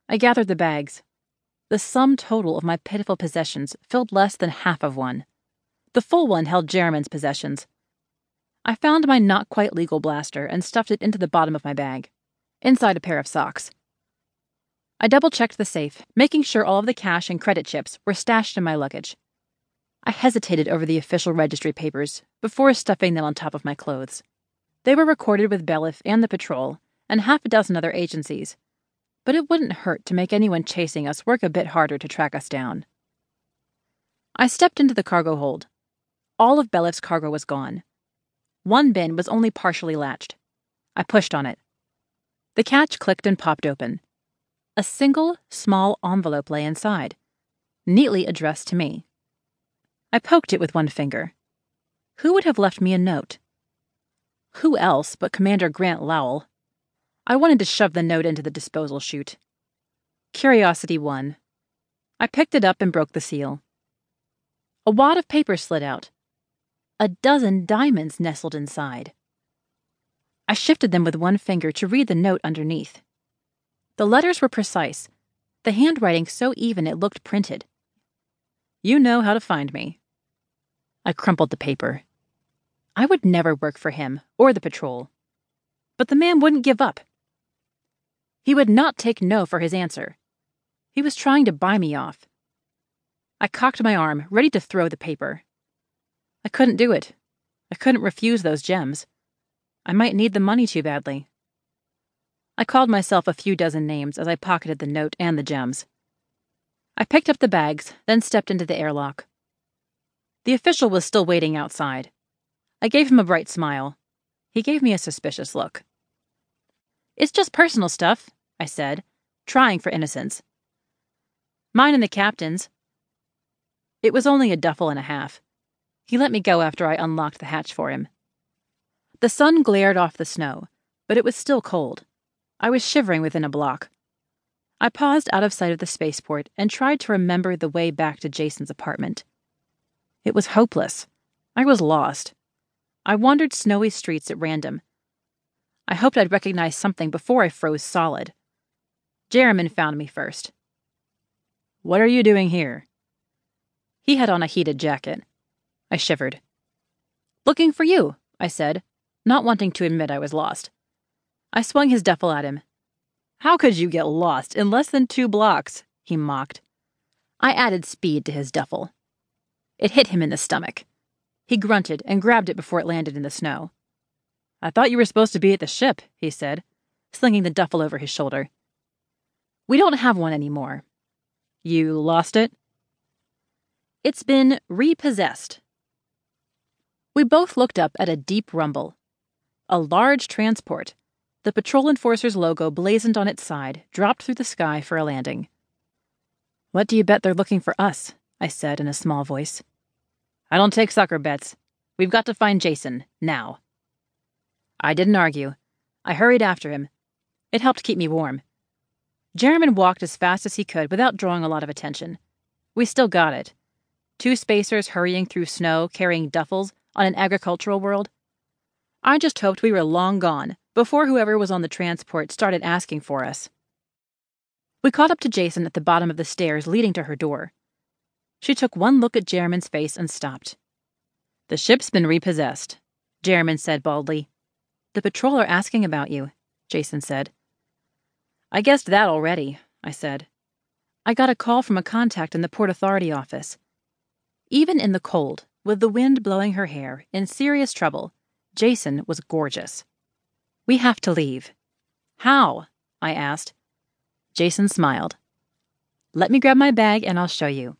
I gathered the bags. The sum total of my pitiful possessions filled less than half of one. The full one held Jerriman's possessions. I found my not-quite-legal blaster and stuffed it into the bottom of my bag, inside a pair of socks. I double-checked the safe, making sure all of the cash and credit chips were stashed in my luggage. I hesitated over the official registry papers before stuffing them on top of my clothes. They were recorded with Bailiff and the patrol and half a dozen other agencies, but it wouldn't hurt to make anyone chasing us work a bit harder to track us down. I stepped into the cargo hold. All of Bailiff's cargo was gone. One bin was only partially latched. I pushed on it. The catch clicked and popped open. A single, small envelope lay inside, neatly addressed to me. I poked it with one finger. Who would have left me a note? Who else but Commander Grant Lowell? I wanted to shove the note into the disposal chute. Curiosity won. I picked it up and broke the seal. A wad of paper slid out. A dozen diamonds nestled inside. I shifted them with one finger to read the note underneath. The letters were precise, the handwriting so even it looked printed. You know how to find me. I crumpled the paper. I would never work for him or the patrol. But the man wouldn't give up. He would not take no for his answer. He was trying to buy me off. I cocked my arm, ready to throw the paper. I couldn't do it. I couldn't refuse those gems. I might need the money too badly. I called myself a few dozen names as I pocketed the note and the gems. I picked up the bags, then stepped into the airlock. The official was still waiting outside. I gave him a bright smile. He gave me a suspicious look. It's just personal stuff, I said, trying for innocence. Mine and the captain's. It was only a duffel and a half. He let me go after I unlocked the hatch for him. The sun glared off the snow, but it was still cold. I was shivering within a block. I paused out of sight of the spaceport and tried to remember the way back to Jason's apartment. It was hopeless. I was lost. I wandered snowy streets at random. I hoped I'd recognize something before I froze solid. Jerriman found me first. What are you doing here? He had on a heated jacket. I shivered. Looking for you, I said, not wanting to admit I was lost. I swung his duffel at him. How could you get lost in less than 2 blocks? He mocked. I added speed to his duffel. It hit him in the stomach. He grunted and grabbed it before it landed in the snow. I thought you were supposed to be at the ship, he said, slinging the duffel over his shoulder. We don't have one anymore. You lost it? It's been repossessed. We both looked up at a deep rumble. A large transport, the Patrol Enforcer's logo blazoned on its side, dropped through the sky for a landing. What do you bet they're looking for us? I said in a small voice. I don't take sucker bets. We've got to find Jason, now. I didn't argue. I hurried after him. It helped keep me warm. Jerriman walked as fast as he could without drawing a lot of attention. We still got it. 2 spacers hurrying through snow, carrying duffels on an agricultural world. I just hoped we were long gone before whoever was on the transport started asking for us. We caught up to Jason at the bottom of the stairs leading to her door. She took one look at Jerriman's face and stopped. The ship's been repossessed, Jerriman said baldly. The patrol are asking about you, Jason said. I guessed that already, I said. I got a call from a contact in the Port Authority office. Even in the cold, with the wind blowing her hair, in serious trouble, Jason was gorgeous. We have to leave. How? I asked. Jason smiled. Let me grab my bag and I'll show you.